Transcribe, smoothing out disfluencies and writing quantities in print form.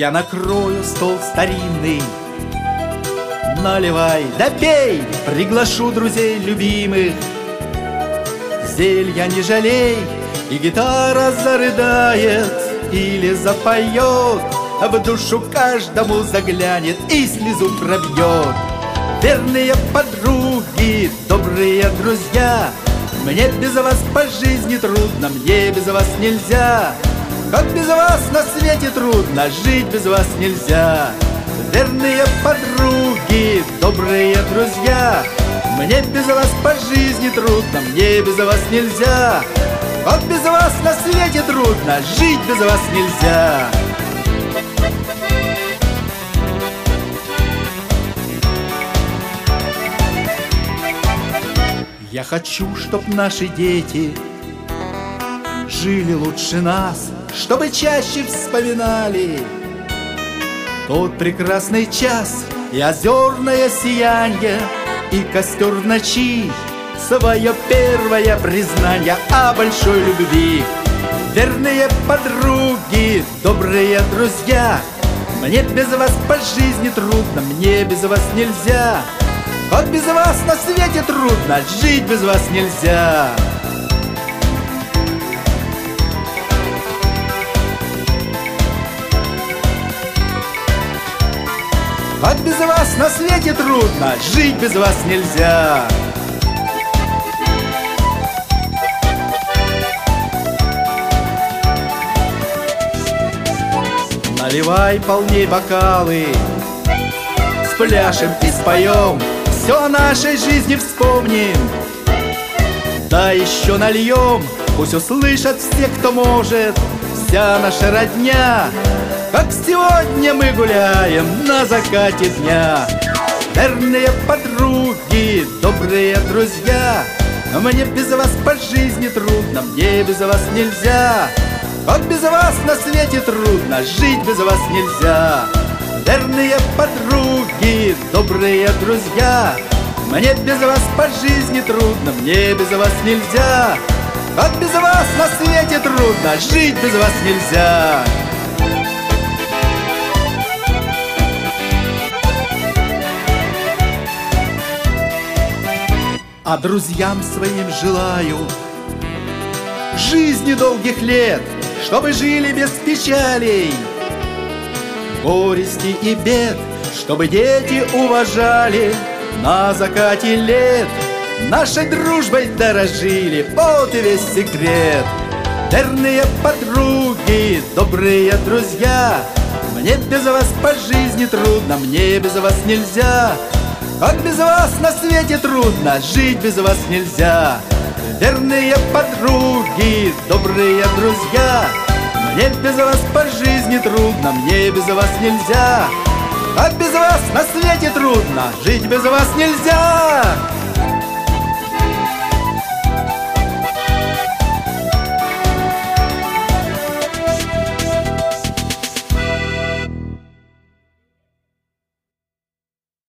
Я накрою стол старинный. Наливай, да пей, приглашу друзей любимых. Зелья не жалей, и гитара зарыдает или запоет, а в душу каждому заглянет и слезу пробьет. Верные подруги, добрые друзья, мне без вас по жизни трудно, мне без вас нельзя. Как без вас на свете трудно, жить без вас нельзя. Верные подруги, добрые друзья, мне без вас по жизни трудно, мне без вас нельзя. Как без вас на свете трудно, жить без вас нельзя. Я хочу, чтоб наши дети жили лучше нас, чтобы чаще вспоминали тот прекрасный час и озерное сияние, и костер ночи, свое первое признание о большой любви. Верные подруги, добрые друзья, мне без вас по жизни трудно, мне без вас нельзя. Как без вас на свете трудно, жить без вас нельзя. Как без вас на свете трудно, жить без вас нельзя. Наливай полней бокалы, спляшем и споем, все о нашей жизни вспомним. Да еще нальем, пусть услышат все, кто может, вся наша родня, как сегодня мы гуляем на закате дня. Верные подруги, добрые друзья, мне без вас по жизни трудно, мне без вас нельзя. Как без вас на свете трудно, жить без вас нельзя. Верные подруги, добрые друзья, мне без вас по жизни трудно, мне без вас нельзя. Как без вас на свете трудно, жить без вас нельзя. А друзьям своим желаю жизни долгих лет, чтобы жили без печалей, горести и бед, чтобы дети уважали на закате лет, нашей дружбой дорожили, вот и весь секрет. Верные подруги, добрые друзья, мне без вас по жизни трудно, мне без вас нельзя. Как без вас на свете трудно, жить без вас нельзя. Верные подруги, добрые друзья, мне без вас по жизни трудно, мне без вас нельзя. Как без вас на свете трудно, жить без вас нельзя.